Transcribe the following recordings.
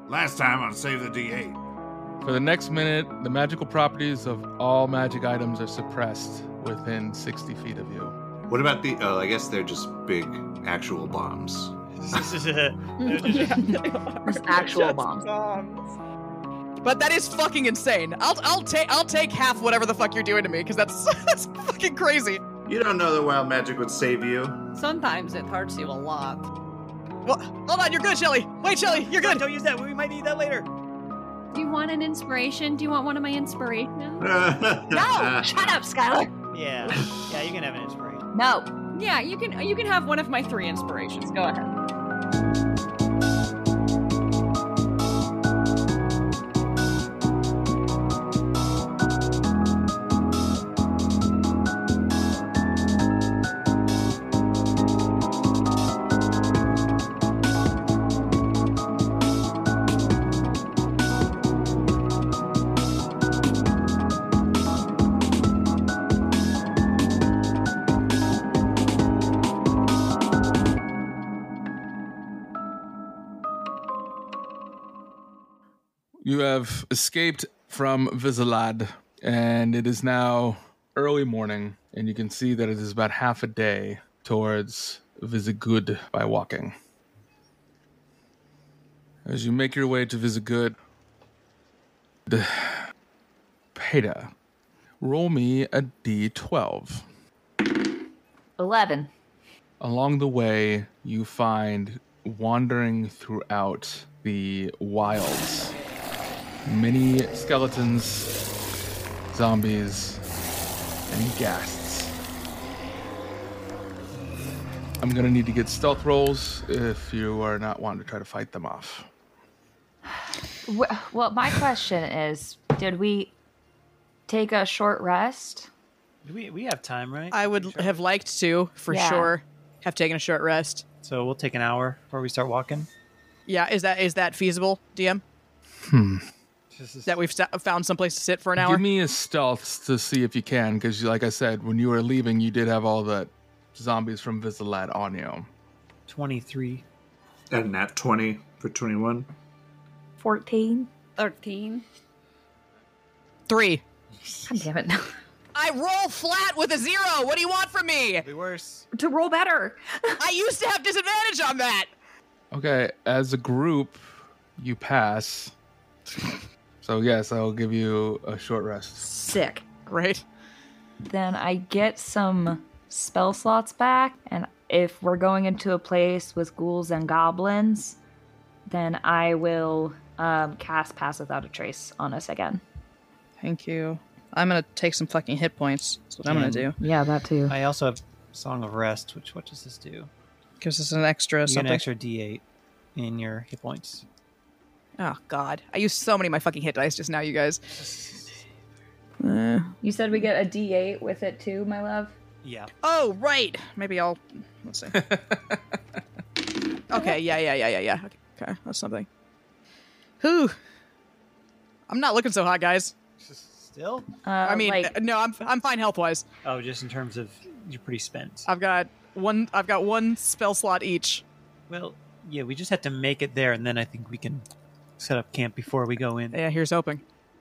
Last time on Save the D8. For the next minute, the magical properties of all magic items are suppressed within 60 feet of you. What about the... Oh, I guess they're just big actual bombs. There's actual bombs. But that is fucking insane. I'll take half whatever the fuck you're doing to me, because that's fucking crazy. You don't know that wild magic would save you. Sometimes it hurts you a lot. Well, hold on, you're good, Shelly. Wait, Shelly, you're good. Don't use that. We might need that later. Do you want an inspiration? Do you want one of my inspirations? No! Shut up, Skylar! Yeah, you can have an inspiration. No. Yeah, you can have one of my 3 inspirations. Go ahead. You have escaped from Vizalad, and it is now early morning, and you can see that it is about half a day towards Vizigud by walking. As you make your way to Vizigud, Peta, roll me a d12. 11. Along the way, you find, wandering throughout the wilds, many skeletons, zombies, and ghasts. I'm going to need to get stealth rolls if you are not wanting to try to fight them off. Well, my question is, did we take a short rest? We have time, right? I would have liked to, for sure, have taken a short rest. So we'll take an hour before we start walking. Yeah, is that feasible, DM? That we've found someplace to sit for an hour? Give me a stealth to see if you can, because like I said, when you were leaving, you did have all the zombies from Vizalad on you. 23. And nat 20 for 21. 14. 13. 3. God damn it. I roll flat with a 0. What do you want from me? Be worse. To roll better. I used to have disadvantage on that. Okay, as a group, you pass. So yes, I'll give you a short rest. Sick. Great. Then I get some spell slots back, and if we're going into a place with ghouls and goblins, then I will cast Pass Without a Trace on us again. Thank you. I'm going to take some fucking hit points. That's what I'm going to do. Yeah, that too. I also have Song of Rest, what does this do? Gives us an extra You get something. an extra D8 in your hit points. Oh, God. I used so many of my fucking hit dice just now, you guys. You said we get a D8 with it too, my love? Yeah. Oh, right. Maybe I'll... Let's see. Okay, yeah. Okay, that's something. Whew. I'm not looking so hot, guys. Still? I mean, no, I'm fine health-wise. Oh, just in terms of you're pretty spent. I've got one spell slot each. Well, yeah, we just have to make it there, and then I think we can set up camp before we go in. Yeah, here's hoping.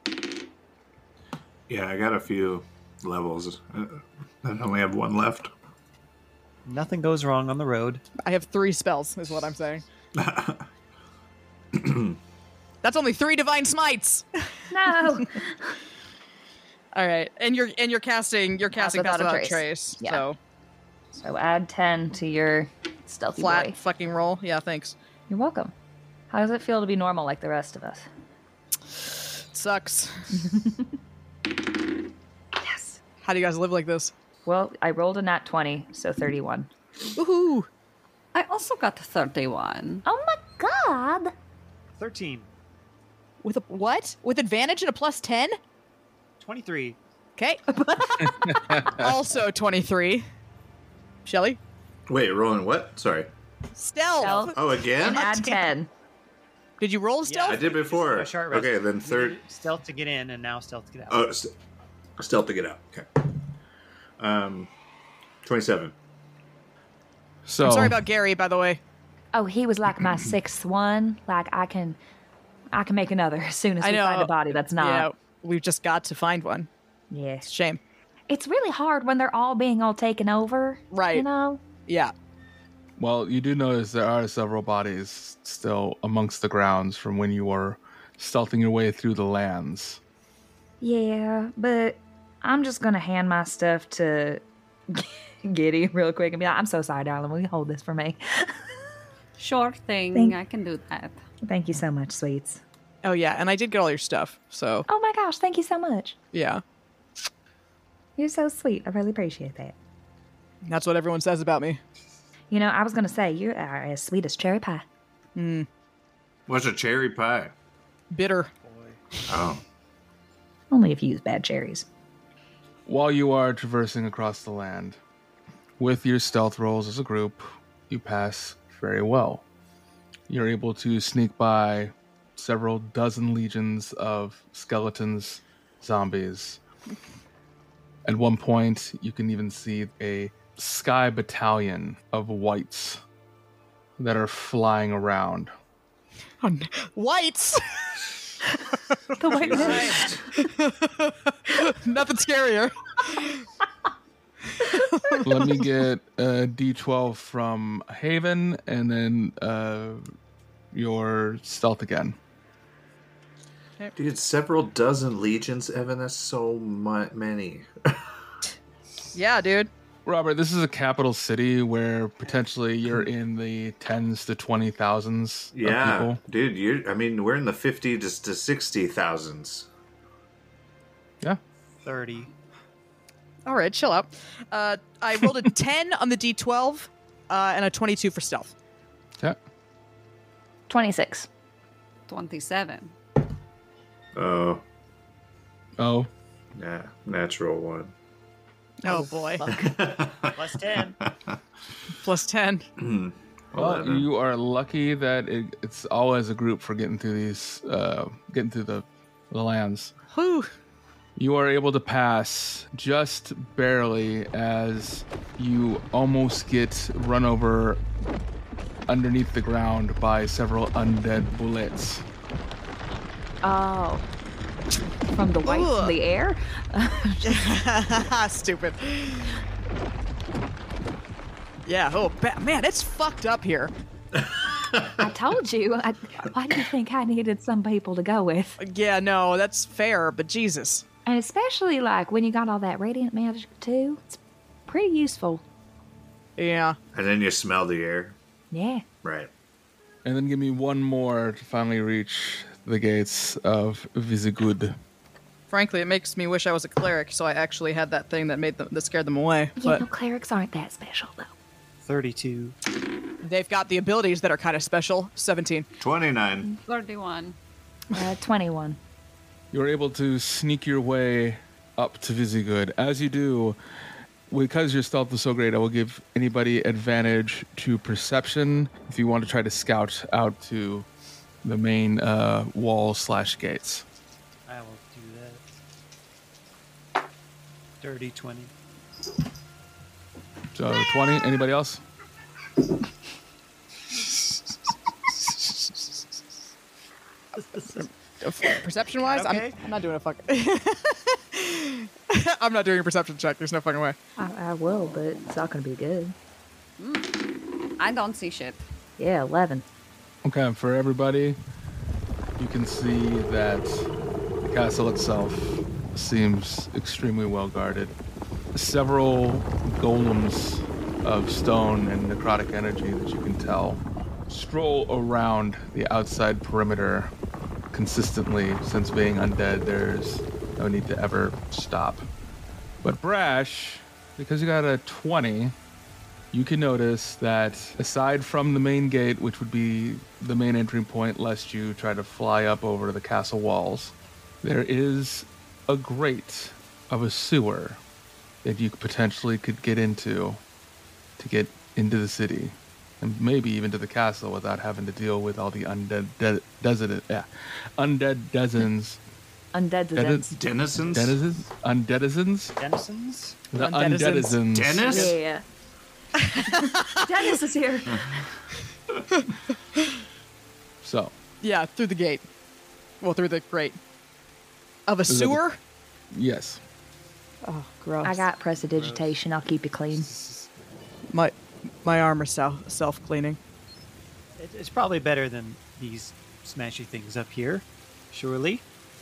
Yeah, I got a few levels. I only have 1 left. Nothing goes wrong on the road. I have 3 spells, is what I'm saying. That's only 3 divine smites. No. All right, and you're casting Pass Without a Trace. Yeah. So add 10 to your stealthy Flat boy. fucking roll. Yeah, thanks. You're welcome. How does it feel to be normal like the rest of us? Sucks. Yes. How do you guys live like this? Well, I rolled a nat 20, so 31. Woohoo! I also got 31. Oh my god! 13. With a what? With advantage and a plus 10? 23. Okay. Also 23. Shelly? Wait, rolling what? Sorry. Stealth. Oh, again? And add 10. Did you roll stealth? I did before. A short rest. Okay, then third. Stealth to get in, and now stealth to get out. Oh, stealth to get out. Okay. 27. So I'm sorry about Gary, by the way. Oh, he was like my 6th one. Like, I can I can make another as soon as I we know. find a body that's not. Yeah, we've just got to find one. Yeah. It's a shame. It's really hard when they're all being all taken over. Right. You know? Yeah. Well, you do notice there are several bodies still amongst the grounds from when you were stealthing your way through the lands. Yeah, but I'm just gonna hand my stuff to Giddy real quick and be like, I'm so sorry, darling. Will you hold this for me? Sure thing. Thank- I can do that. Thank you so much, sweets. Oh, yeah, and I did get all your stuff, so, Oh my gosh, thank you so much. yeah. You're so sweet. I really appreciate that. That's what everyone says about me. You know, I was gonna say, you are as sweet as cherry pie. What's a cherry pie? Bitter. Oh. Only if you use bad cherries. While you are traversing across the land, with your stealth rolls as a group, you pass very well. You're able to sneak by several dozen legions of skeletons, zombies. At one point, you can even see a sky battalion of whites that are flying around. Whites! The white Nothing scarier. Let me get a D12 from Haven, and then your stealth again. Dude, several dozen legions, Evan. That's so many. Yeah, dude. Robert, this is a capital city where potentially you're in the tens to 20,000s of Yeah, people. dude. We're in the 50 to 60,000s. Yeah. 30. All right, chill out. I rolled a 10 on the D12 and a 22 for stealth. Yeah. 26. 27. Oh, Oh, yeah, natural one. Oh, boy. Plus 10. Plus 10. well, you are lucky that it's all as a group for getting through these, getting through the lands. Whew. You are able to pass just barely as you almost get run over underneath the ground by several undead bullets. Oh. From the whites Ugh. in the air? Stupid. Yeah, man, it's fucked up here. I told you. Why do you think I needed some people to go with? Yeah, no, that's fair, but Jesus. And especially, like, when you got all that radiant magic, too. It's pretty useful. Yeah. And then you smell the air. Yeah. Right. And then give me one more to finally reach the gates of Vizigud. Frankly, it makes me wish I was a cleric, so I actually had that thing that that scared them away. You But know, clerics aren't that special, though. 32. they've got the abilities that are kind of special. 17. 29. 31. 21. You're able to sneak your way up to Vizigud. As you do, because your stealth is so great, I will give anybody advantage to perception if you want to try to scout out to the main wall/gates. I will do that. Dirty 20. So 20. Anybody else? Perception wise, Okay. I'm not doing a fucking. I'm not doing a perception check. There's no fucking way. I will, but it's not going to be good. I don't see shit. Yeah, 11. Okay, for everybody, you can see that the castle itself seems extremely well guarded. Several golems of stone and necrotic energy that you can tell stroll around the outside perimeter consistently. Since being undead, there's no need to ever stop. But Brash, because you got a 20, you can notice that aside from the main gate, which would be the main entry point lest you try to fly up over the castle walls, there is a grate of a sewer that you potentially could get into to get into the city and maybe even to the castle without having to deal with all the undead undead denizens. Undead Denizens? Denizens? Undenizens? Denizens? The Undenizens. undenizens. Dennis? Yeah. Dennis is here. So, Yeah, through the gate. Well, through the grate. Of a sewer? Yes. Oh, gross. I got prestidigitation. I'll keep it clean. My armor self-cleaning. It's probably better than these smashy things up here, surely.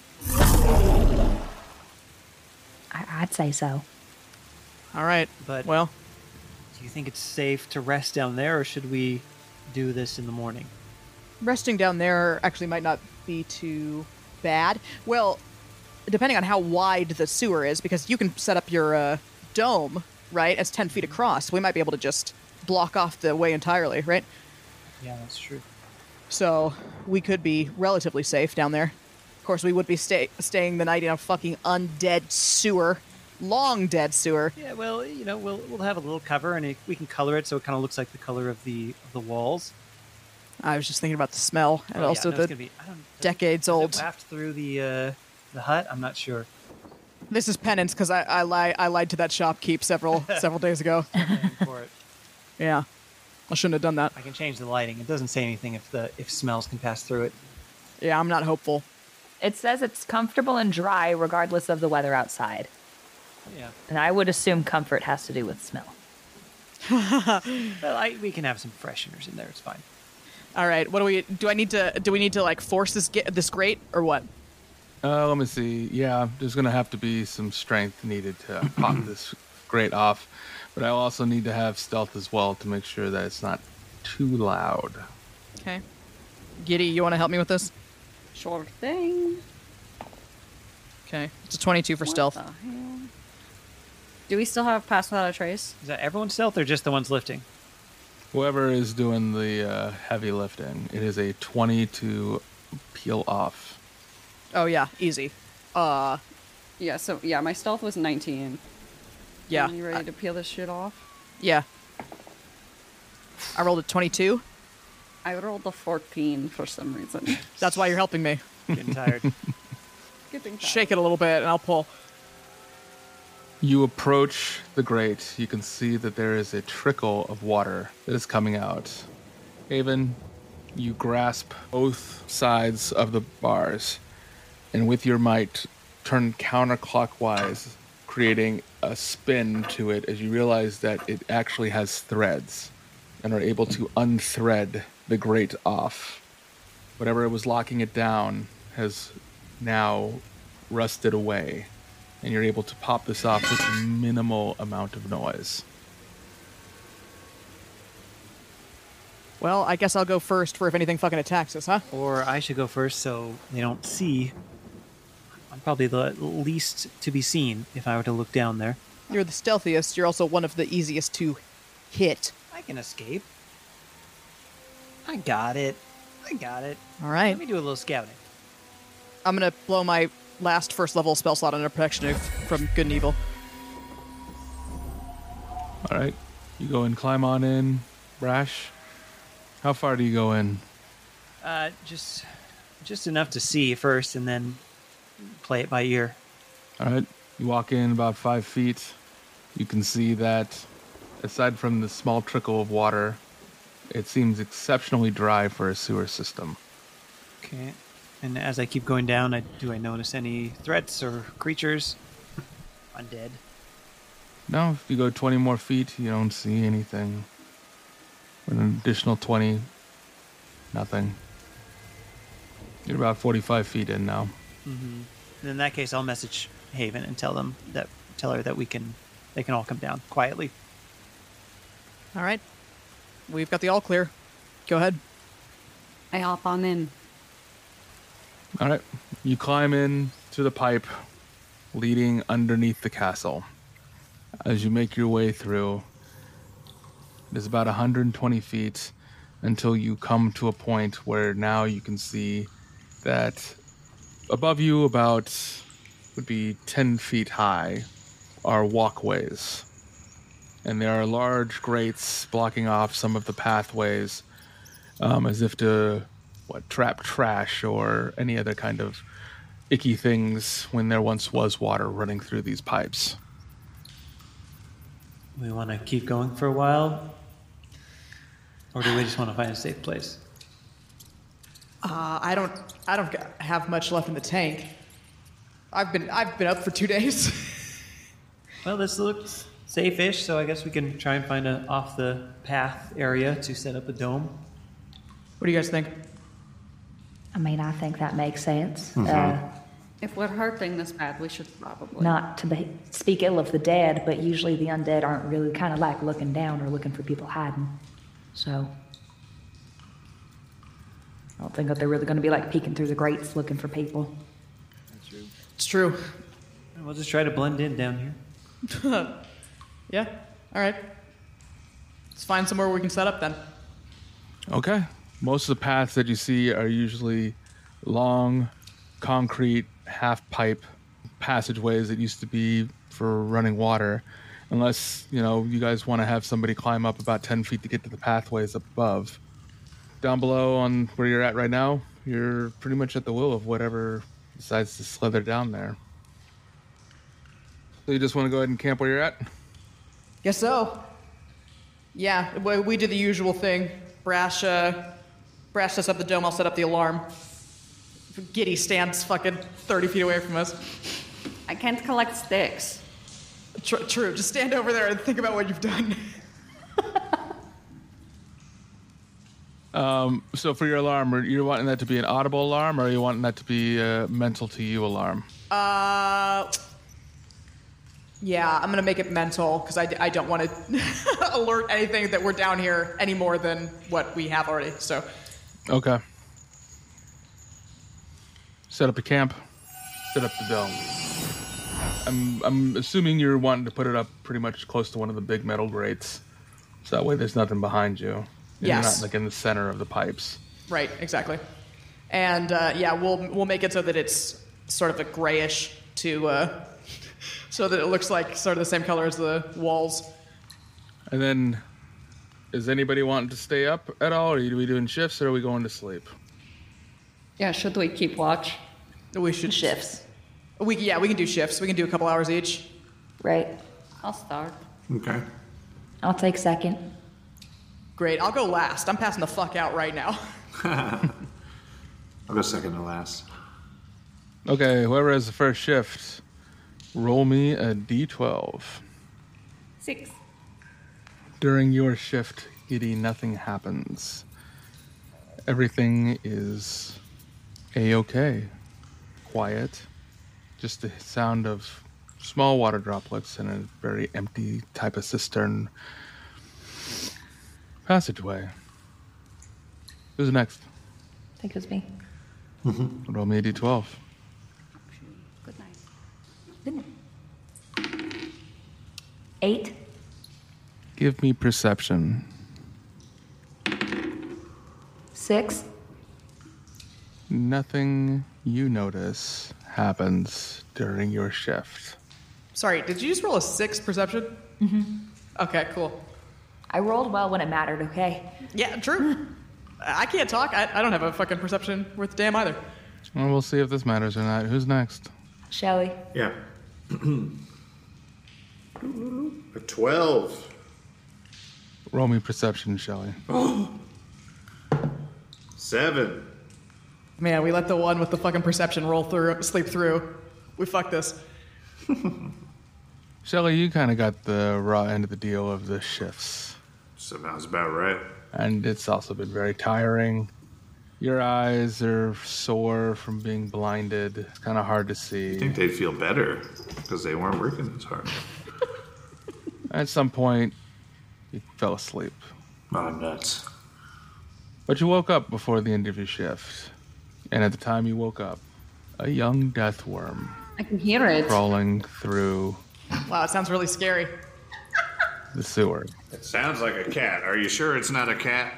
I'd say so. All right. But Well, do you think it's safe to rest down there, or should we do this in the morning? resting down there actually might not be too bad. Well, depending on how wide the sewer is, because you can set up your dome, right, as 10 feet across. We might be able to just block off the way entirely, right? Yeah, that's true. So we could be relatively safe down there. Of course, we would be staying the night in a fucking undead sewer. Long dead sewer. Yeah, well, you know, we'll have a little cover, and we can color it so it kind of looks like the color of the walls. I was just thinking about the smell, and also it's gonna the be, decades does old. it waft through the hut? I'm not sure. This is penance because I lied to that shopkeep several days ago. Paying for it. Yeah, I shouldn't have done that. I can change the lighting. It doesn't say anything if smells can pass through it. Yeah, I'm not hopeful. It says it's comfortable and dry regardless of the weather outside. Yeah. And I would assume comfort has to do with smell. Well, we can have some fresheners in there. It's fine. All right, what do we need to like force this grate or what? Let me see. Yeah, there's going to have to be some strength needed to pop this grate off. But I also need to have stealth as well to make sure that it's not too loud. Okay. Giddy, you want to help me with this? Sure thing. Okay. It's a 22 for stealth. What the hell? Do we still have pass without a trace? Is that everyone's stealth or just the ones lifting? Whoever is doing the heavy lifting, it is a 20 to peel off. Oh yeah, easy. Yeah, so yeah, my stealth was 19. Yeah. You ready to peel this shit off? Yeah. I rolled a 22. I rolled a 14 for some reason. That's why you're helping me. Getting tired. Getting tired. Shake it a little bit and I'll pull. You approach the grate. You can see that there is a trickle of water that is coming out. Haven, you grasp both sides of the bars, and with your might, turn counterclockwise, creating a spin to it as you realize that it actually has threads, and are able to unthread the grate off. Whatever was locking it down has now rusted away, and you're able to pop this off with a minimal amount of noise. Well, I guess I'll go first for if anything fucking attacks us, huh? Or I should go first so they don't see. I'm probably the least to be seen if I were to look down there. You're the stealthiest. You're also one of the easiest to hit. I can escape. I got it. All right. Let me do a little scouting. I'm going to blow my last first level spell slot under protection from good and evil. All right, you go and climb on in, Brash. How far do you go in? Just enough to see first, and then play it by ear. All right, you walk in about 5 feet. You can see that aside from the small trickle of water, it seems exceptionally dry for a sewer system. Okay. And as I keep going down, do I notice any threats or creatures? Undead. No, if you go 20 more feet, you don't see anything. With an additional 20, nothing. You're about 45 feet in now. Mm-hmm. In that case, I'll message Haven and tell her that they can all come down quietly. All right. We've got the all clear. Go ahead. I hop on in. All right, you climb in to the pipe leading underneath the castle. As you make your way through, it is about 120 feet until you come to a point where now you can see that above you, about would be 10 feet high, are walkways. And there are large grates blocking off some of the pathways as if to trap trash or any other kind of icky things when there once was water running through these pipes. We want to keep going for a while? Or do we just want to find a safe place? I don't have much left in the tank. I've been up for 2 days. Well, this looks safe-ish, so I guess we can try and find an off-the-path area to set up a dome. What do you guys think? I mean, I think that makes sense. If we're hurting this bad, we should probably. Not to speak ill of the dead, but usually the undead aren't really kind of like looking down or looking for people hiding. So I don't think that they're really going to be like peeking through the grates looking for people. It's true. We'll just try to blend in down here. Yeah. All right. Let's find somewhere we can set up then. Okay. Most of the paths that you see are usually long, concrete, half-pipe passageways that used to be for running water. Unless, you guys want to have somebody climb up about 10 feet to get to the pathways up above. Down below on where you're at right now, you're pretty much at the will of whatever decides to slither down there. So you just want to go ahead and camp where you're at? Guess so. Yeah, we did the usual thing. Brash sets up the dome, I'll set up the alarm. Giddy stands fucking 30 feet away from us. I can't collect sticks. True, just stand over there and think about what you've done. So for your alarm, are you wanting that to be an audible alarm, or are you wanting that to be a mental to you alarm? Yeah, I'm gonna make it mental, because I don't want to alert anything that we're down here any more than what we have already, so. Okay. Set up a camp. Set up the dome. I'm assuming you're wanting to put it up pretty much close to one of the big metal grates, so that way there's nothing behind you. And Yes. You're not like in the center of the pipes. Right, exactly. And yeah, we'll make it so that it's sort of a grayish to, so that it looks like sort of the same color as the walls. And then, is anybody wanting to stay up at all? Or are we doing shifts, or are we going to sleep? Yeah, should we keep watch? We should Shifts, we can do shifts. We can do a couple hours each. right? I'll start. Okay. I'll take second. Great. I'll go last. I'm passing the fuck out right now. I'll go second to last. Okay, whoever has the first shift, roll me a d12. 6. During your shift, Giddy, nothing happens. Everything is a-okay. Quiet. Just the sound of small water droplets in a very empty type of cistern passageway. Who's next? I think it was me. Roll me a d12. Good night. Didn't it? 8. Give me perception. 6. Nothing you notice happens during your shift. Sorry, did you just roll a 6 perception? Mm-hmm. Okay, cool. I rolled well when it mattered, okay? Yeah, true. I can't talk. I don't have a fucking perception worth a damn either. Well, we'll see if this matters or not. Who's next? Shelly. Yeah. A 12. Roll me perception, Shelley. 7. Man, we let the one with the fucking perception sleep through. We fucked this. Shelley, you kind of got the raw end of the deal of the shifts. Sounds about right. And it's also been very tiring. Your eyes are sore from being blinded. It's kind of hard to I see. think they'd feel better because they weren't working as hard. At some point, you fell asleep. Oh, nuts. But you woke up before the end of your shift. And at the time you woke up, a young death worm I can hear it. crawling through Wow, it sounds really scary. the sewer. It sounds like a cat. Are you sure it's not a cat?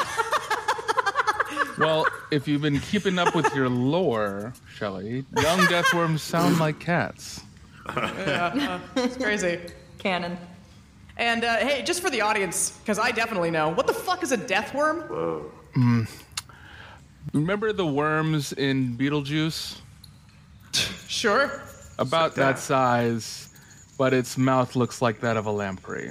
Well, if you've been keeping up with your lore, Shelley, young death worms sound like cats. It's crazy. Cannon. And hey, just for the audience, because I definitely know, what the fuck is a death worm? Whoa. Remember the worms in Beetlejuice? Sure. About that size, but its mouth looks like that of a lamprey.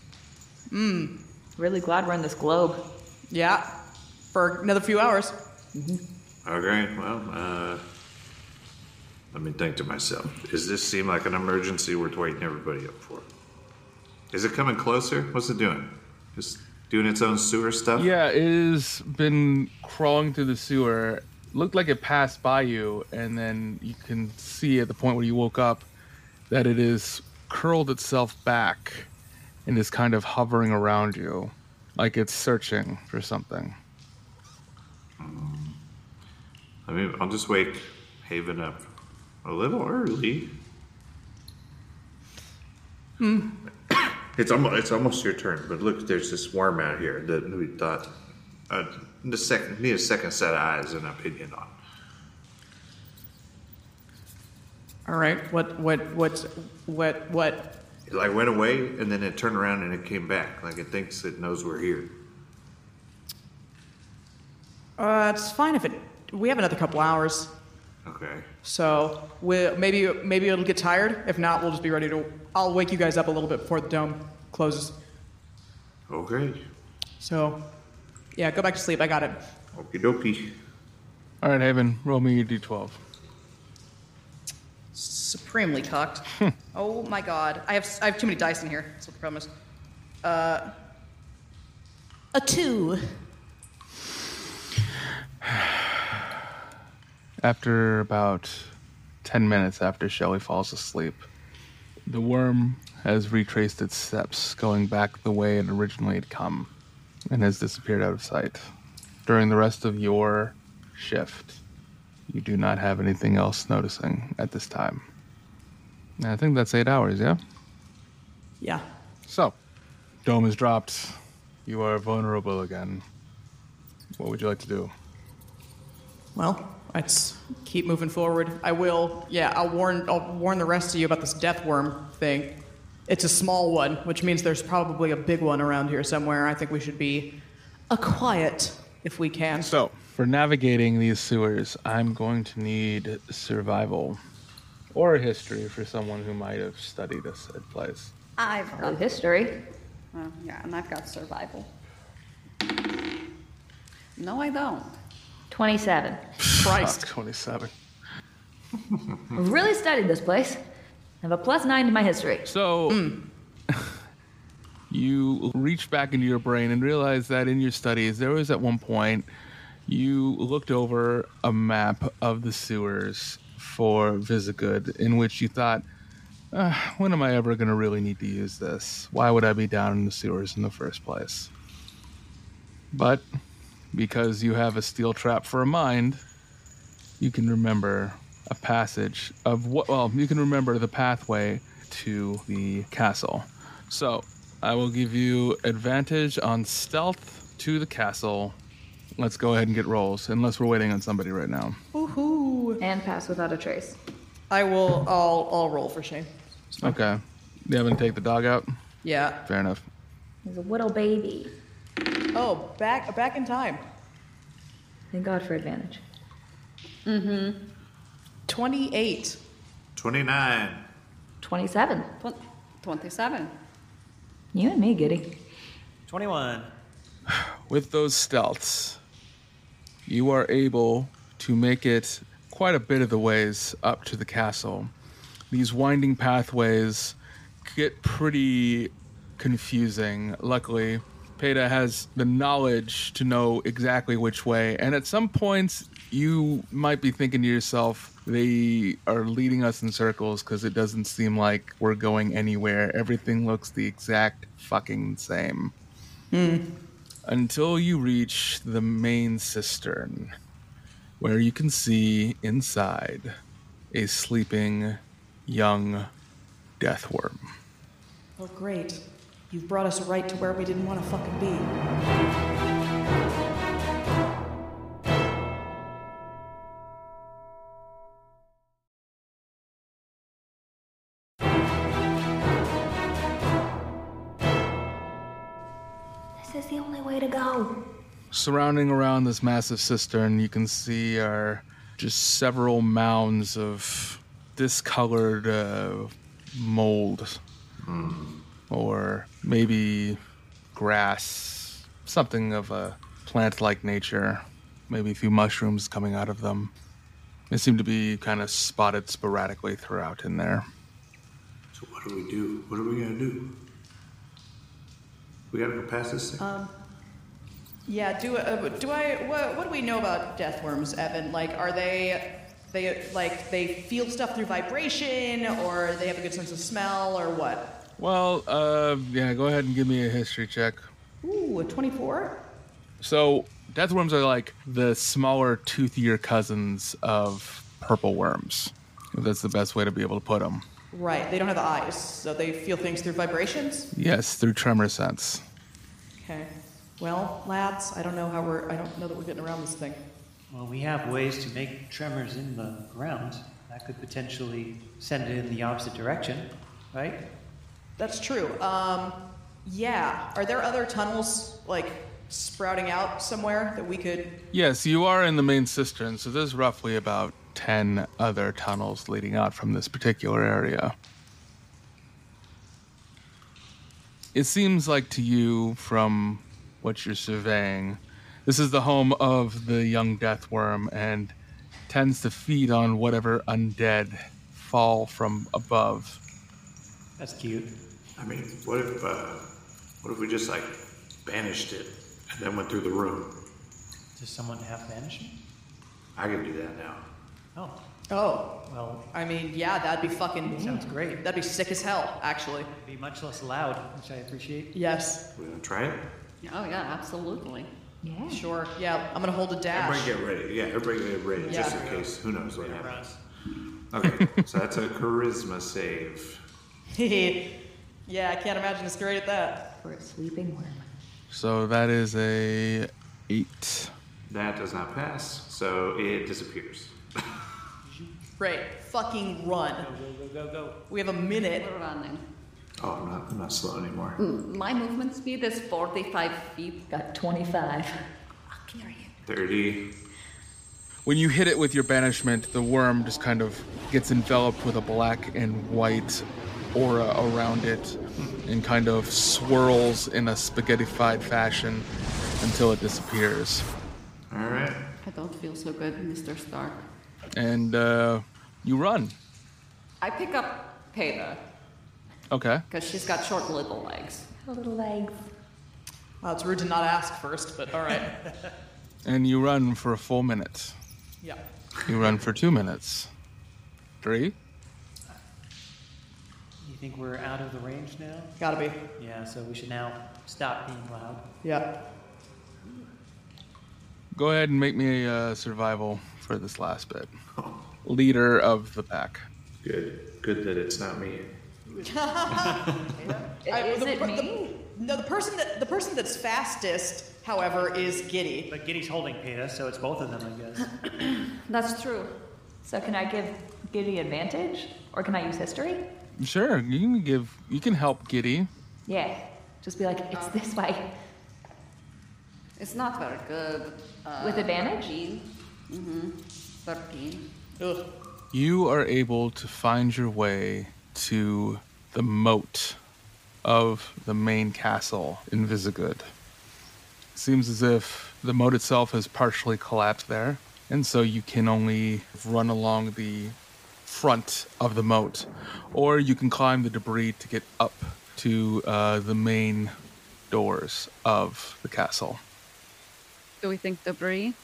Really glad we're in this globe. Yeah. For another few hours. Okay, well, let me think to myself. Does this seem like an emergency worth waking everybody up for? Is it coming closer? What's it doing? Just doing its own sewer stuff? Yeah, it has been crawling through the sewer. Looked like it passed by you, and then you can see at the point where you woke up that it is curled itself back and is kind of hovering around you, like it's searching for something. I'll just wake Haven up a little early. It's almost your turn, but look, there's this worm out here that we thought need a second set of eyes and opinion on. All right. What? It like went away and then it turned around and it came back, like it thinks it knows we're here. It's fine if we have another couple hours. Okay. So maybe it'll get tired. If not, we'll just be ready to. I'll wake you guys up a little bit before the dome closes. Okay. So, yeah, go back to sleep. I got it. Okie dokie. All right, Haven, roll me your d12. Supremely cocked. Oh my god, I have too many dice in here. That's what the problem is. A 2. After about 10 minutes after Shelley falls asleep, the worm has retraced its steps, going back the way it originally had come, and has disappeared out of sight. During the rest of your shift, you do not have anything else noticing at this time. And I think that's 8 hours, yeah? Yeah. So, dome is dropped. You are vulnerable again. What would you like to do? Well, let's keep moving forward. I'll warn the rest of you about this death worm thing. It's a small one, which means there's probably a big one around here somewhere. I think we should be quiet if we can. So, for navigating these sewers, I'm going to need survival or history for someone who might have studied a said place. I've got History. yeah, and I've got survival. No, I don't. 27. Christ. 27. I've really studied this place. I have a +9 to my history. So, you reach back into your brain and realize that in your studies, there was at one point you looked over a map of the sewers for Visagood, in which you thought, when am I ever going to really need to use this? Why would I be down in the sewers in the first place? But because you have a steel trap for a mind, you can remember a passage of you can remember the pathway to the castle. So I will give you advantage on stealth to the castle. Let's go ahead and get rolls, unless we're waiting on somebody right now. Woohoo! And pass without a trace. I'll roll for Shane. Okay. You having to take the dog out? Yeah. Fair enough. He's a little baby. Oh, back in time. Thank God for advantage. 28. 29. 27. 27. You and me, Giddy. 21. With those stealths, you are able to make it quite a bit of the ways up to the castle. These winding pathways get pretty confusing. Luckily, Peta has the knowledge to know exactly which way, and at some points you might be thinking to yourself, they are leading us in circles because it doesn't seem like we're going anywhere. Everything looks the exact fucking same. Until you reach the main cistern, where you can see inside a sleeping young deathworm. Oh, great. You've brought us right to where we didn't want to fucking be. This is the only way to go. Surrounding around this massive cistern, you can see are just several mounds of discolored mold. Or maybe grass, something of a plant-like nature. maybe a few mushrooms coming out of them. They seem to be kind of spotted sporadically throughout in there. So what do we do? What are we gonna do? We gotta go past this thing. Yeah. What do we know about death worms, Evan? Like, are they they feel stuff through vibration, or they have a good sense of smell, or what? Well, yeah, go ahead and give me a history check. Ooh, a 24. So, deathworms are like the smaller, toothier cousins of purple worms. That's the best way to be able to put them. Right. They don't have eyes, so they feel things through vibrations. Yes, through tremor sense. Okay. Well, lads, I don't know that we're getting around this thing. Well, we have ways to make tremors in the ground. That could potentially send it in the opposite direction, right? That's true. Yeah. Are there other tunnels, like, sprouting out somewhere that we could... Yes, you are in the main cistern, so there's roughly about 10 other tunnels leading out from this particular area. It seems like to you, from what you're surveying, this is the home of the young deathworm and tends to feed on whatever undead fall from above. That's cute. I mean, what if we just like banished it and then went through the room? Does someone have banishment? I can do that now. Oh, Oh. well, I mean, yeah, that'd be fucking... sounds great. That'd be sick as hell, actually. It'd be much less loud, which I appreciate. Yes. We gonna try it? Oh yeah, absolutely. Yeah. Sure. Yeah, I'm gonna hold a dash. Everybody get ready. Yeah, everybody get ready just Yeah. in case. Who knows what happens? Russ. Okay, so that's a charisma save. Yeah, I can't imagine it's great at that. For a sleeping worm. So that is a 8. That does not pass, so it disappears. Great. Fucking run. Go. We have a minute. We're running. Oh, I'm not slow anymore. My movement speed is 45 feet. Got 25. I'll carry it. 30. When you hit it with your banishment, the worm just kind of gets enveloped with a black and white aura around it and kind of swirls in a spaghettified fashion until it disappears. All right. I don't feel so good, Mr. Stark. And you run. I pick up Peta, Okay. because she's got short little legs. Little legs. Well, it's rude to not ask first, but all right. And you run for a full minute. Yeah. You run for 2 minutes. 3. You think we're out of the range now? Gotta be. Yeah, so we should now stop being loud. Yeah. Go ahead and make me a survival for this last bit. Leader of the pack. Good that it's not me. Is it me? No, the person that's fastest, however, is Giddy. But Giddy's holding Peta, so it's both of them, I guess. That's true. So can I give Giddy advantage? Or can I use history? Sure, you can help Giddy. Yeah. Just be like, it's this way. It's not very good. With advantage? 13. Ugh. You are able to find your way to the moat of the main castle in Visigood. Seems as if the moat itself has partially collapsed there, and so you can only run along the front of the moat, or you can climb the debris to get up to the main doors of the castle. Do we think debris?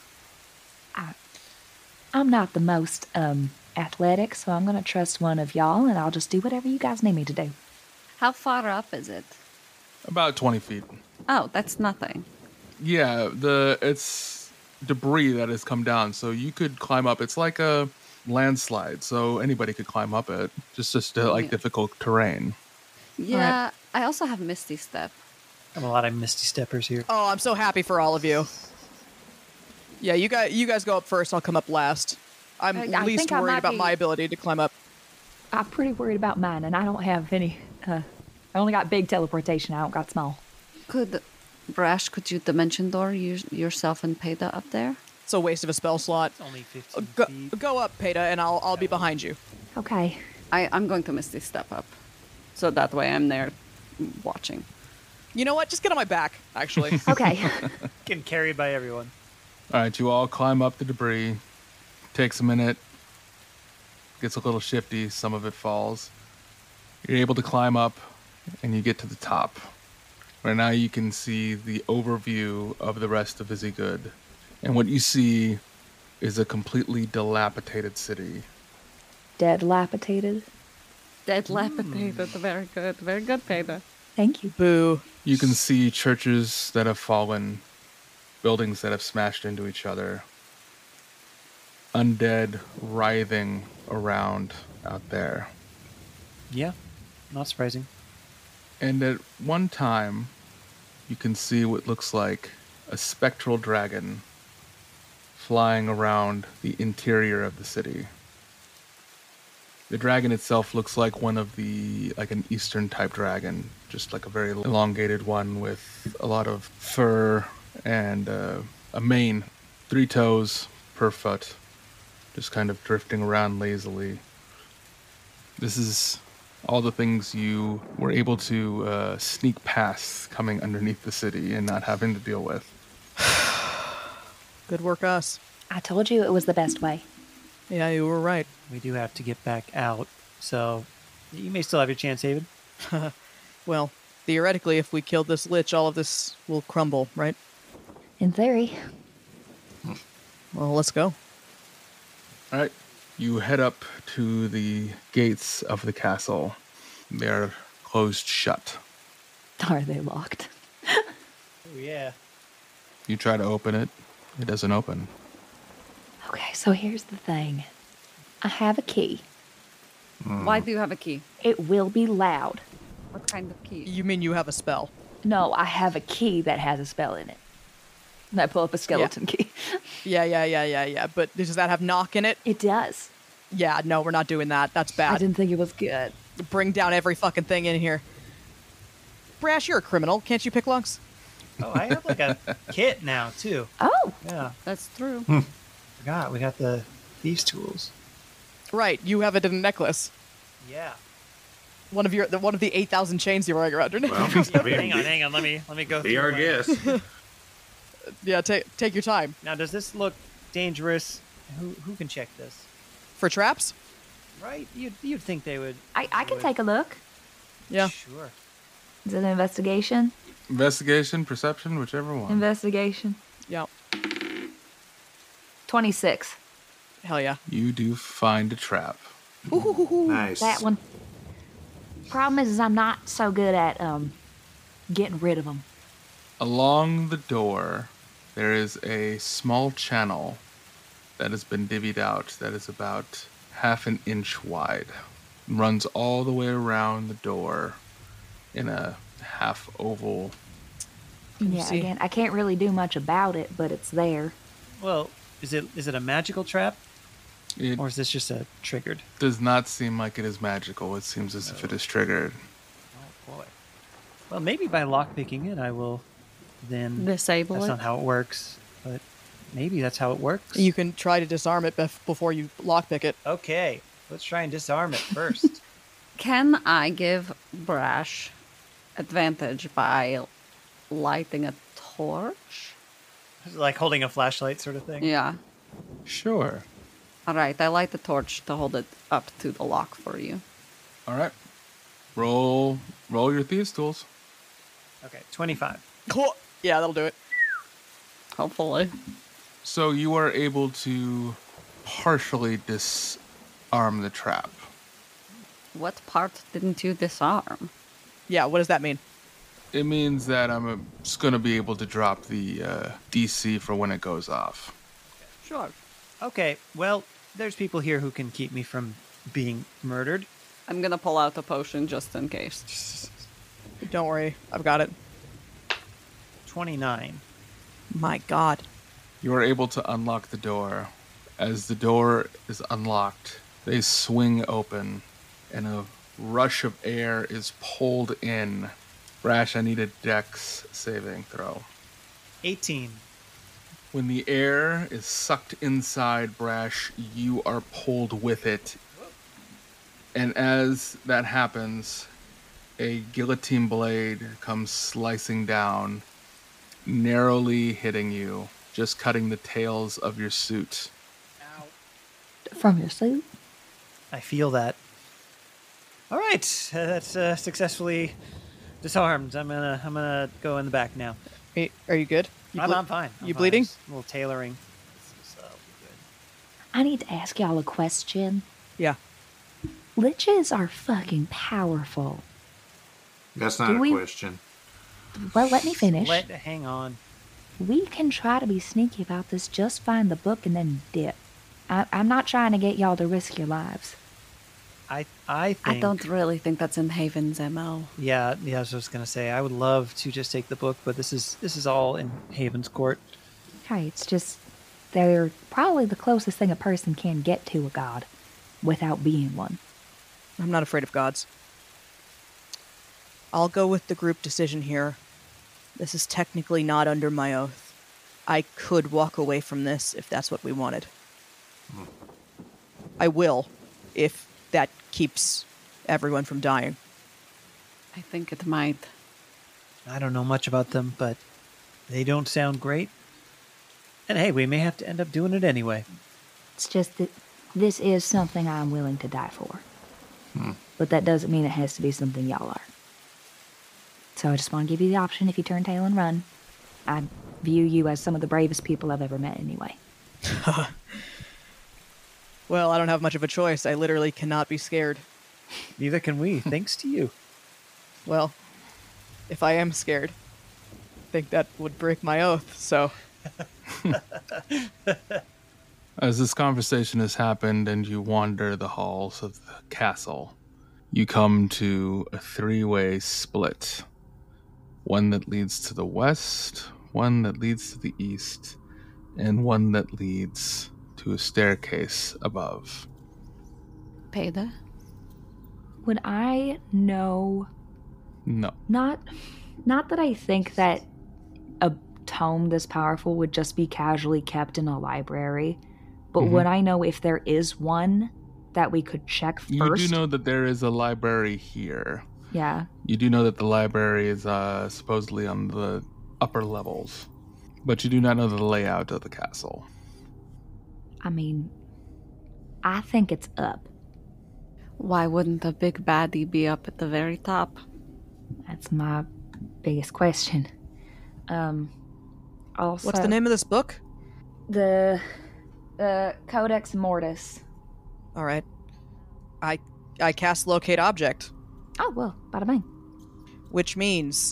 I'm not the most athletic, so I'm gonna trust one of y'all, and I'll just do whatever you guys need me to do. How far up is it? About 20 feet. Oh, that's nothing. Yeah, it's debris that has come down, so you could climb up. It's like a landslide, so anybody could climb up it. Just like difficult terrain. Yeah, I also have Misty Step. I have a lot of Misty Steppers here. Oh, I'm so happy for all of you. Yeah, you guys go up first. I'll come up last. I'm I least think I worried might about be- my ability to climb up. I'm pretty worried about mine, and I don't have any. I only got big teleportation. I don't got small. Brash, could you dimension door yourself and Peta up there? It's a waste of a spell slot. It's only 15 Go, feet. go up, Peta, and I'll be behind you. Okay. I'm going to Misty Step up. So that way I'm there watching. You know what? Just get on my back, actually. Okay. Getting carried by everyone. All right, you all climb up the debris. Takes a minute. Gets a little shifty. Some of it falls. You're able to climb up, and you get to the top. Right now you can see the overview of the rest of Visigood. And what you see is a completely dilapidated city. Dead lapidated. Dead lapidated. Very good. Very good, Peter. Thank you. Boo. You can see churches that have fallen, buildings that have smashed into each other, undead writhing around out there. Yeah, not surprising. And at one time, you can see what looks like a spectral dragon flying around the interior of the city. The dragon itself looks like an Eastern type dragon, just like a very elongated one with a lot of fur and a mane, 3 toes per foot, just kind of drifting around lazily. This is all the things you were able to sneak past coming underneath the city and not having to deal with. Good work, us. I told you it was the best way. Yeah, you were right. We do have to get back out, so you may still have your chance, David. Well, theoretically, if we killed this lich, all of this will crumble, right? In theory. Well, let's go. All right, you head up to the gates of the castle. They're closed shut. Are they locked? Oh, yeah. You try to open it, it doesn't open. Okay, so here's the thing. I have a key. Why do you have a key? It will be loud. What kind of key? You mean you have a spell? No, I have a key that has a spell in it. And I pull up a skeleton key. Yeah. But does that have knock in it? It does. Yeah, no, we're not doing that. That's I bad. didn't think it was good. Bring down every fucking thing in here. Brash, you're a criminal. Can't you pick locks? Oh, I have like a kit now, too. Oh, Yeah, That's true. forgot. We got the thieves' tools. Right, you have it in a necklace. Yeah. One of the 8,000 chains you're wearing around your neck. Well, Hang on. Let me go through. be our my- guest. Yeah, take your time. Now, does this look dangerous? Who can check this? For traps? Right? You'd think they would. I can would. take a look. Yeah. Sure. Is it an investigation? Investigation, perception, whichever one. Investigation. Yeah. 26. Hell yeah. You do find a trap. Nice. That one. Problem is I'm not so good at getting rid of them. Along the door, there is a small channel that has been divvied out that is about half an inch wide. Runs all the way around the door in a half oval. Yeah, see. again, I can't really do much about it, but it's there. Well, is it a magical trap, It or is this just a triggered? does not seem like it is magical. It seems as if it is triggered. Oh boy. Well, maybe by lockpicking it, I will then. Disable That's it. not how it works, but maybe that's how it works. You can try to disarm it before you lockpick it. Okay, let's try and disarm it first. Can I give Brash advantage by lighting a torch? Is it like holding a flashlight, sort of thing. Yeah. Sure. All right, I light the torch to hold it up to the lock for you. All right. Roll your thieves' tools. Okay, 25. Yeah, that'll do it. Hopefully. So you are able to partially disarm the trap. What part didn't you disarm? Yeah, what does that mean? It means that I'm just going to be able to drop the DC for when it goes off. Sure. Okay, well, there's people here who can keep me from being murdered. I'm gonna pull out a potion just in case. Don't worry, I've got it. 29. My God. You are able to unlock the door. As the door is unlocked, they swing open, and a rush of air is pulled in. Brash, I need a dex saving throw. 18. When the air is sucked inside Brash, you are pulled with it. And as that happens, a guillotine blade comes slicing down, narrowly hitting you just cutting the tails of your suit. From your suit? I feel that. All right, that's successfully disarmed. I'm gonna go in the back now. Hey, are you good? I'm fine. I'm You fine. bleeding? Just a little tailoring. So good. I need to ask y'all a question. Yeah. Liches are fucking powerful. That's not Do a we- question. Well, let me finish. Hang on. We can try to be sneaky about this. Just find the book and then dip. I'm not trying to get y'all to risk your lives. I think. I don't really think that's in Haven's MO. Yeah. I was just gonna say I would love to just take the book, but this is all in Haven's court. Hey, it's just they're probably the closest thing a person can get to a god without being one. I'm not afraid of gods. I'll go with the group decision here. This is technically not under my oath. I could walk away from this if that's what we wanted. I will, if that keeps everyone from dying. I think it might. I don't know much about them, but they don't sound great. And hey, we may have to end up doing it anyway. It's just that this is something I'm willing to die for. But that doesn't mean it has to be something y'all are. So I just want to give you the option if you turn tail and run. I view you as some of the bravest people I've ever met anyway. Well, I don't have much of a choice. I literally cannot be scared. Neither can we, thanks to you. Well, if I am scared, I think that would break my oath, so... As this conversation has happened and you wander the halls of the castle, you come to a three-way split. One that leads to the west, one that leads to the east, and one that leads to a staircase above. Peda? Would I know? No. Not that I think that a tome this powerful would just be casually kept in a library, but would I know if there is one that we could check first? You do know that there is a library here. Yeah. You do know that the library is supposedly on the upper levels, but you do not know the layout of the castle. I mean, I think it's up. Why wouldn't a big baddie be up at the very top? That's my biggest question. Also, What's the name of this book? The Codex Mortis. All right. I cast Locate Object, Oh, well, bada bing. which means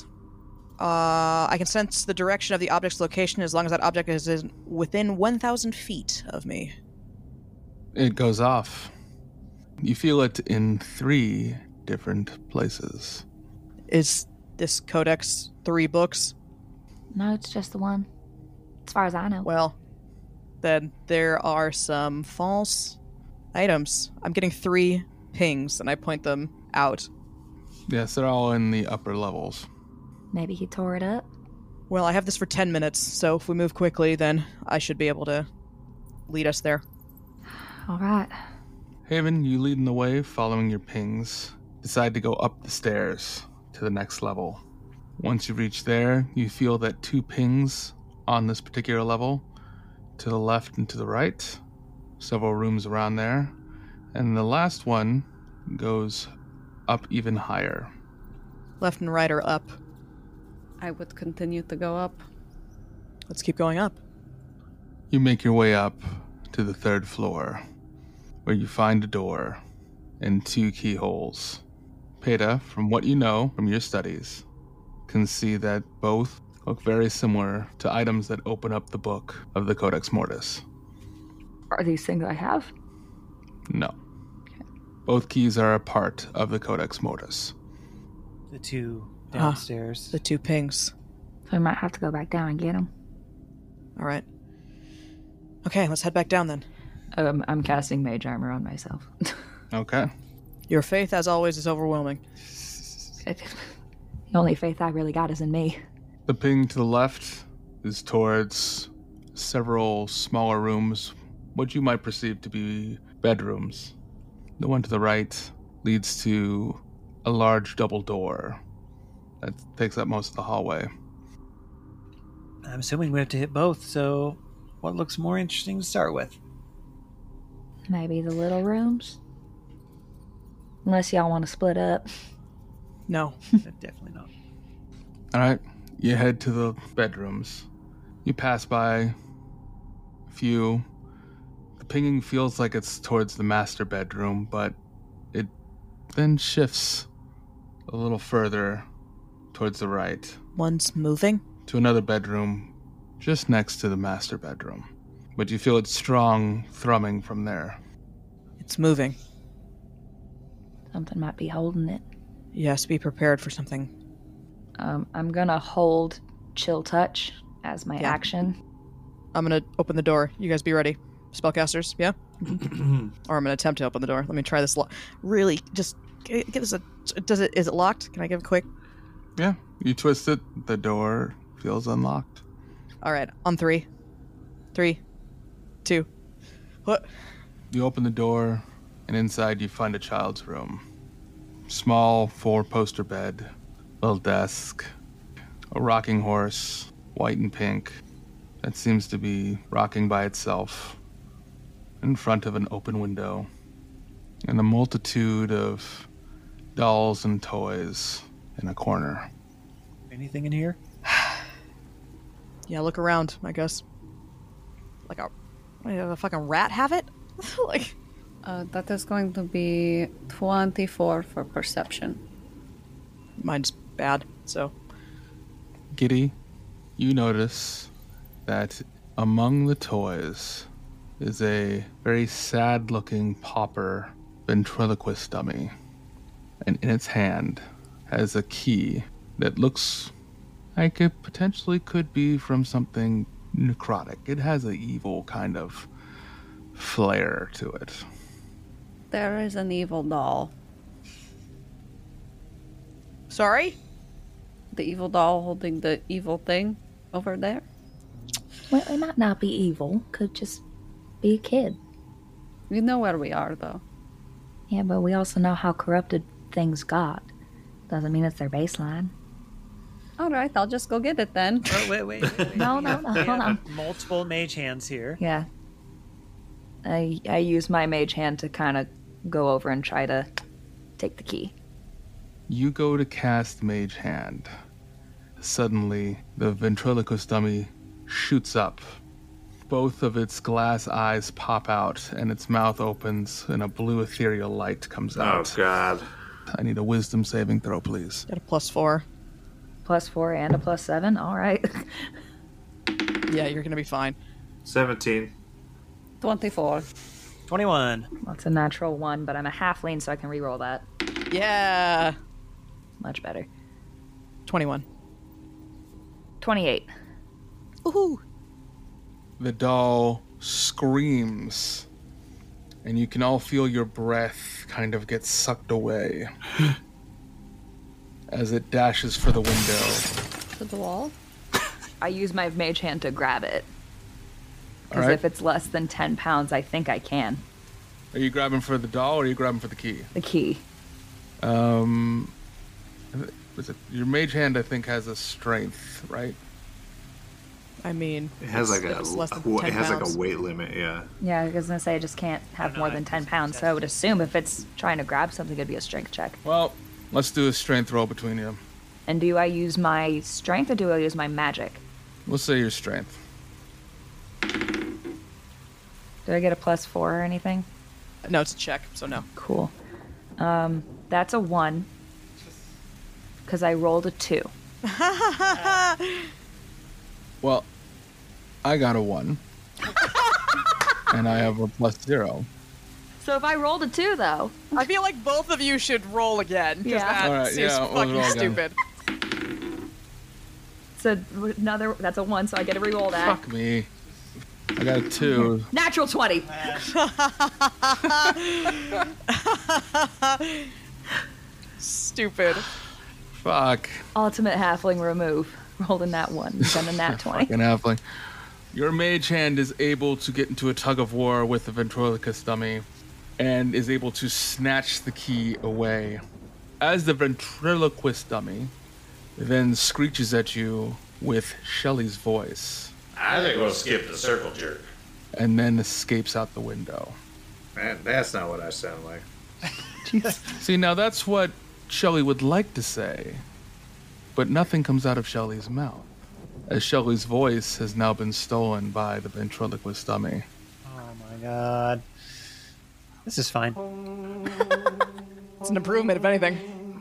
I can sense the direction of the object's location as long as that object is within 1,000 feet of me. It goes off. You feel it in 3 different places. Is this Codex 3 books? No, it's just the one. As far as I know. Well, then there are some false items. I'm getting 3 pings, and I point them out. Yes, they're all in the upper levels. Maybe he tore it up. Well, I have this for 10 minutes, so if we move quickly, then I should be able to lead us there. All right. Haven, you leading the way, following your pings, decide to go up the stairs to the next level. Once you reach there, you feel that 2 pings on this particular level, to the left and to the right, several rooms around there, and the last one goes up even higher. Left and right are up. I would continue to go up. Let's keep going up. You make your way up to the 3rd floor, where you find a door and 2 keyholes. Peta, from what you know from your studies, can see that both look very similar to items that open up the book of the Codex Mortis. Are these things I have? No. Both keys are a part of the Codex Mortis. The 2 downstairs. The 2 pings. So we might have to go back down and get them. All right. Okay, let's head back down then. I'm casting mage armor on myself. Okay. Your faith, as always, is overwhelming. The only faith I really got is in me. The ping to the left is towards several smaller rooms, what you might perceive to be bedrooms. The one to the right leads to a large double door that takes up most of the hallway. I'm assuming we have to hit both, so what looks more interesting to start with? Maybe the little rooms? Unless y'all want to split up. No. Definitely not. All right, you head to the bedrooms. You pass by a few. The pinging feels like it's towards the master bedroom, but it then shifts a little further towards the right One's moving. to another bedroom just next to the master bedroom. But you feel its strong thrumming from there. It's moving. Something might be holding it. Yes, be prepared for something. I'm gonna hold chill touch as my Yeah. action. I'm gonna open the door. You guys be ready. Spellcasters, yeah? Or I'm gonna attempt to open the door. Let me try this. Really, just give us a... Is it locked? Can I give a quick... Yeah, you twist it, the door feels unlocked. All right, on 3. 3, 2. What? You open the door, and inside you find a child's room. Small 4-poster bed, little desk, a rocking horse, white and pink, that seems to be rocking by itself in front of an open window, and a multitude of dolls and toys in a corner. Anything in here? Yeah, look around, I guess. Like a fucking rat have it? Like... That is going to be 24 for perception. Mine's bad, so... Giddy, you notice that among the toys is a very sad-looking pauper ventriloquist dummy, and in its hand has a key that looks like it potentially could be from something necrotic. It has an evil kind of flair to it. There is an evil doll. Sorry? The evil doll holding the evil thing over there. Well, it might not be evil. Could just be a kid. You know where we are, though. Yeah, but we also know how corrupted things got. Doesn't mean it's their baseline. All right, I'll just go get it then. Oh, wait. No, We no, have- no, we hold have on. multiple mage hands here. Yeah. I use my mage hand to kind of go over and try to take the key. You go to cast Mage Hand. Suddenly, the ventriloquist dummy shoots up. Both of its glass eyes pop out, and its mouth opens, and a blue ethereal light comes Oh, out. God. I need a wisdom saving throw, please. Got a +4. +4 and a +7. All right. Yeah, you're gonna be fine. 17. 24. 21. That's a natural 1, but I'm a halfling, so I can reroll that. Yeah! Much better. 21. 28. Woohoo! The doll screams, and you can all feel your breath kind of get sucked away as it dashes for the window. To the wall? I use my mage hand to grab it. All Because right. if it's less than 10 pounds, I think I can. Are you grabbing for the doll or are you grabbing for the key? The key. Was it your mage hand? I think has a strength, right? I mean... It has like if it's less than 10 it has like pounds. a weight limit, yeah. Yeah, I was going to say I just can't have no, more I than think 10 it's pounds, so I would assume if it's trying to grab something, it'd be a strength check. Well, let's do a strength roll between you. And do I use my strength or do I use my magic? We'll say your strength. Do I get a +4 or anything? No, it's a check, so no. Cool. That's a 1. Because I rolled a 2. Well, I got a 1. And I have a +0. So if I rolled a 2, though. I feel like both of you should roll again, because Yeah. that Alright, seems yeah, we'll fucking roll again. stupid. So that's a 1, so I get to re-roll that. Fuck me. I got a 2. Natural 20. Stupid. Fuck. Ultimate halfling remove. Rolled in that 1. Then a nat 20. Fucking halfling. Your mage hand is able to get into a tug of war with the ventriloquist dummy and is able to snatch the key away. As the ventriloquist dummy then screeches at you with Shelley's voice, I think we'll skip the circle jerk. and then escapes out the window. Man, that's not what I sound like. See, now that's what Shelley would like to say, but nothing comes out of Shelley's mouth, as Shelley's voice has now been stolen by the ventriloquist dummy. Oh my god. This is fine. It's an improvement, if anything.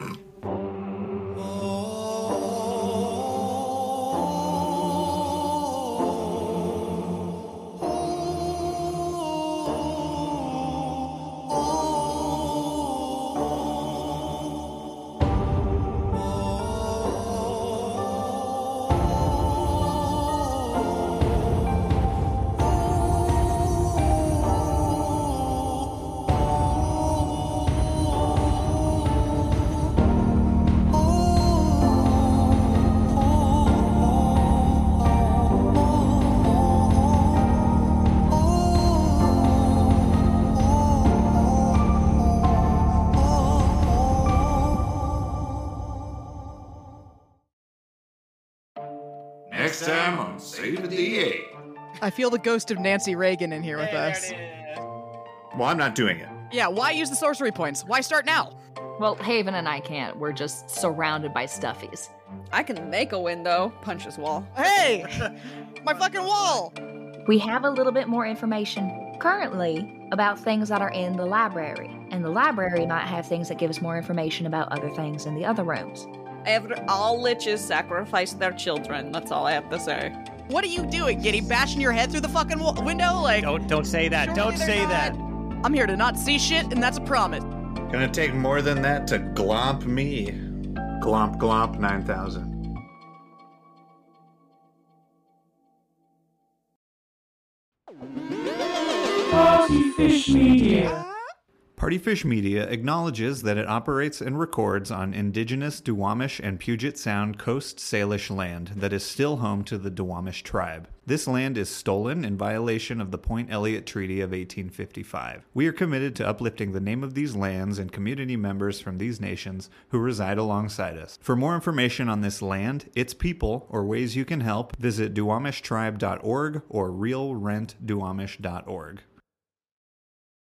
Next time on Save the DA. I feel the ghost of Nancy Reagan in here with us. Well, I'm not doing it. Yeah, why use the sorcery points? Why start now? Well, Haven and I can't. We're just surrounded by stuffies. I can make a window. Punch his wall. Hey! My fucking wall! We have a little bit more information currently about things that are in the library, and the library might have things that give us more information about other things in the other rooms. All liches sacrifice their children. That's all I have to say. What are you doing, Giddy? Bashing your head through the fucking window? Like, Don't say that. surely Don't they're say not. that. I'm here to not see shit, and that's a promise. Gonna take more than that to glomp me. Glomp glomp 9000. Partyfish Media acknowledges that it operates and records on indigenous Duwamish and Puget Sound Coast Salish land that is still home to the Duwamish tribe. This land is stolen in violation of the Point Elliott Treaty of 1855. We are committed to uplifting the name of these lands and community members from these nations who reside alongside us. For more information on this land, its people, or ways you can help, visit duwamishtribe.org or realrentduwamish.org.